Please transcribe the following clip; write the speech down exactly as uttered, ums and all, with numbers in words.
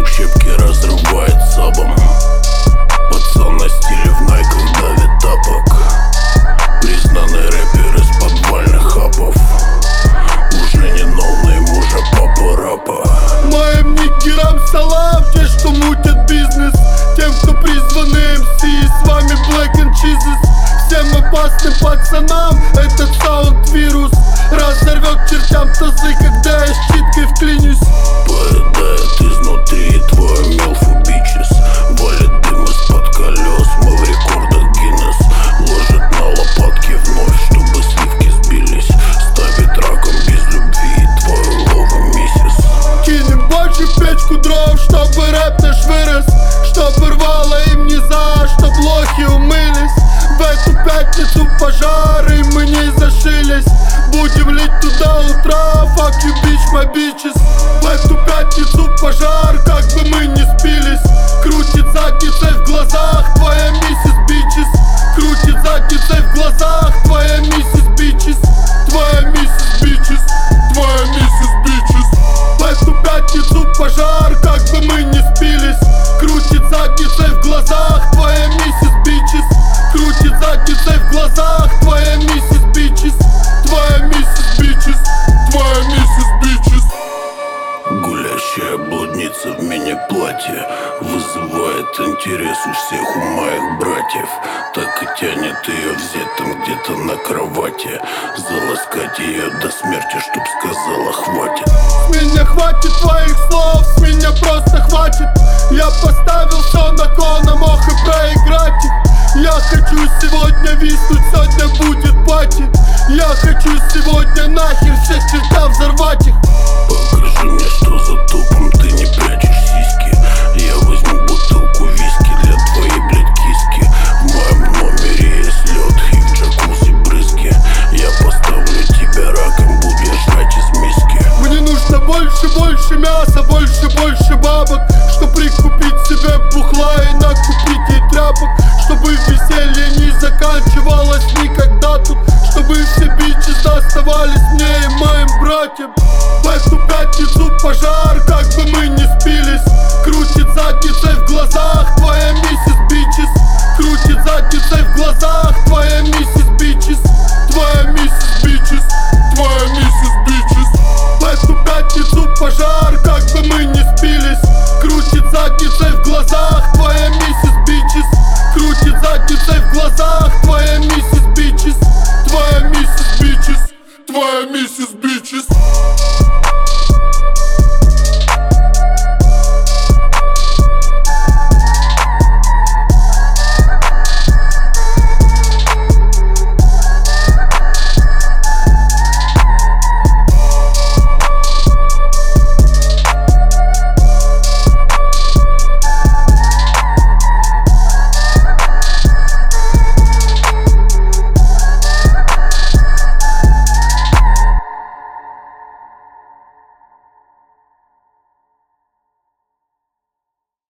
как щепки разрывает сабом. Пацан на стиле в найках давит тапок. Признанный рэпер из подвальных хапов. Уже не ноунейм, уже папа рапа. Моим нигерам салам, те, что мутят бизнес. Тем, кто призваны эм си, с вами Black and Cheeses. Всем опасным пацанам этот саунд вирус разорвет чертям тазы, когда я щиткой вклинюсь. Поедает изнутри твой милфу бичес. Валит дым из-под колес, мы в рекордах Гиннес. Ложит на лопатки вновь, чтобы сливки сбились. Ставит раком без любви твою лову миссис. Кинем больше в печку дров, чтобы рэп наш вырос. Чтобы рвало им низа, чтоб лохи умылись. В эту пятницу пожары мы не зашились. Будем лить туда утра, fuck you bitch my bitches. В эту пятницу пожар, как бы мы не спились. Крутит задницей в глазах твоя миссис бичес. Крутит задницей в глазах твоя миссис бичес. Твоя миссис бичес, твоя миссис бичес. В эту пятницу пожар, как бы мы не спились. Крутит задницей в глазах твоя миссис бичес. Крутит задницей в глазах твоя миссис бичес. Твоя миссис бичес, твоя миссис бичес. Гулящая блудница в мини-платье вызывает интерес у всех у моих братьев. Так и тянет ее взять там где-то на кровати. Заласкать ее до смерти, чтоб сказала хватит. С меня хватит твоих слов, с меня просто хватит. Я поставил все на кон, а мог и проиграть их. Я хочу сегодня виснуть, сегодня будет пати. Я хочу сегодня нахер всех чертям взорвать их. Покажи мне, что за тупом ты не прячешь сиськи. Я возьму бутылку виски для твоей, блядь, киски. В моем номере есть лед и в джакузи брызги. Я поставлю тебя раком, буду жрать из миски. Мне нужно больше, больше мяса, больше, больше